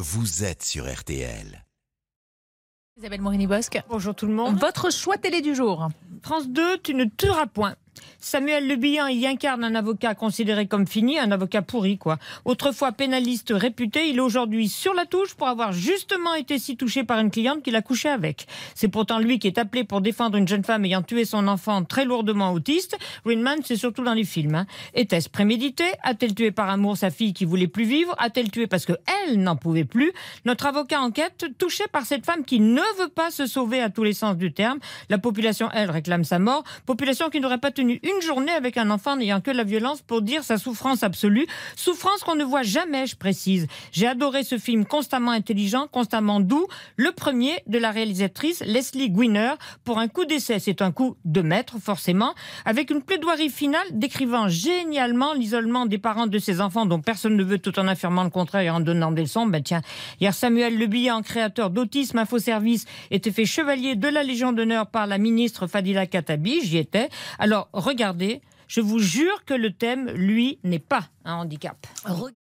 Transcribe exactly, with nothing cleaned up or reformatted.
vous êtes sur R T L. Isabelle Morini-Bosque. Bonjour tout le monde. Votre choix télé du jour. France deux, tu ne tueras point. Samuel Le Bihan y incarne un avocat considéré comme fini, un avocat pourri quoi. Autrefois pénaliste réputé, il est aujourd'hui sur la touche pour avoir justement été si touché par une cliente qu'il a couché avec. C'est pourtant lui qui est appelé pour défendre une jeune femme ayant tué son enfant très lourdement autiste. Rinman, c'est surtout dans les films. Hein. Était-ce prémédité? A-t-elle tué par amour sa fille qui voulait plus vivre? A-t-elle tué parce qu'elle n'en pouvait plus? Notre avocat enquête, touché par cette femme qui ne veut pas se sauver à tous les sens du terme. La population, elle, réclame sa mort. Population qui n'aurait pas tenu une journée avec un enfant n'ayant que la violence pour dire sa souffrance absolue. Souffrance qu'on ne voit jamais, je précise. J'ai adoré ce film constamment intelligent, constamment doux. Le premier de la réalisatrice Leslie Gwynner pour un coup d'essai. C'est un coup de maître, forcément, avec une plaidoirie finale décrivant génialement l'isolement des parents de ces enfants dont personne ne veut, tout en affirmant le contraire et en donnant des leçons. Ben tiens, hier Samuel Le Bihan, créateur d'Autisme Info Service, était fait chevalier de la Légion d'honneur par la ministre Fadila Khattabi. J'y étais. Alors, regardez, je vous jure que le thème, lui, n'est pas un handicap.